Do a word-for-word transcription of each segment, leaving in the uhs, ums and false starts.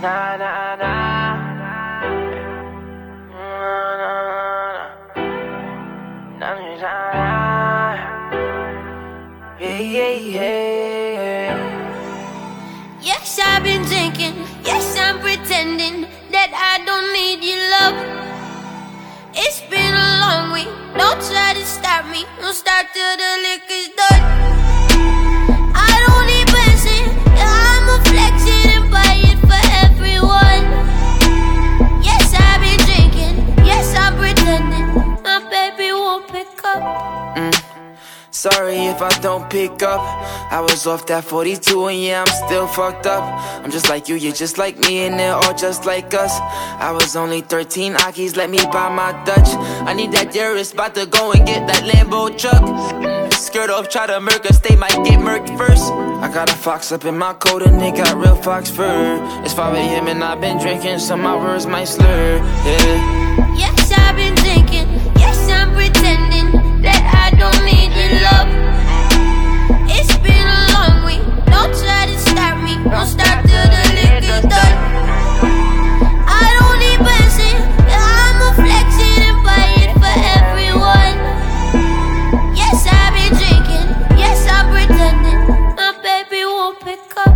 Nah, nah, nah. Nah, nah, nah. Nah, nah, nah. Yeah, yeah, yeah. Yes, I've been drinking. Yes, I'm pretending that I don't need your love. It's been a long week. Don't try to stop me. Don't start till the liquor's done. I don't need blessing. I'ma flex it and buy it for everyone. Yes, I've been drinking. Yes, I'm pretending. My baby won't pick up. Mm. Sorry if I don't pick up. I was off that forty-two and yeah, I'm still fucked up. I'm just like you, you're just like me, and they're all just like us. I was only thirteen, Akis let me buy my Dutch. I need that dearest, about to go and get that Lambo truck. Skirt off, try to murk us, they might get murked first. I got a fox up in my coat and they got real fox fur. It's five A M and I've been drinking, so my words might slur, yeah. Yes, I've been drinking. Yes, I'm pretending that I don't need your love. It's been a long week. Don't try to stop me. Don't stop till the liquor's done. I don't need blessing. I'ma flex it and buy it for everyone. Yes, I've been drinking. Yes, I'm pretending. My baby won't pick up.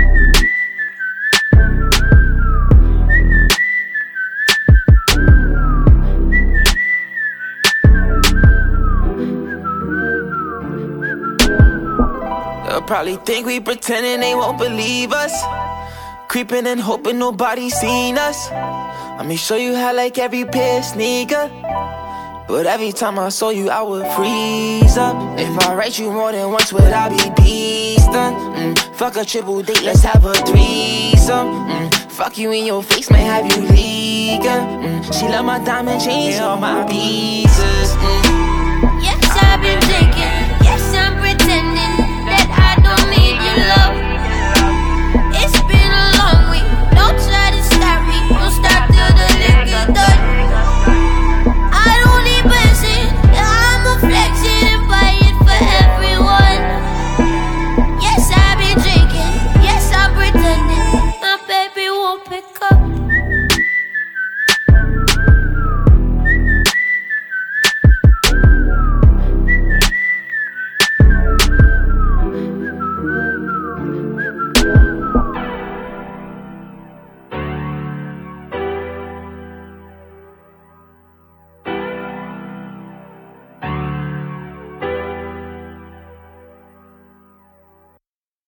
They'll probably think we pretending, they won't believe us. Creeping and hoping nobody seen us. Let me show you how like every pair of sneaker. But every time I saw you, I would freeze up. If I write you more than once, would I be beast done? Mm, fuck a triple date, let's have a threesome. Mm, fuck you in your face, might have you leaking. Mm, she love my diamond chains, all my pieces. Mm. Yes, I've been drinking.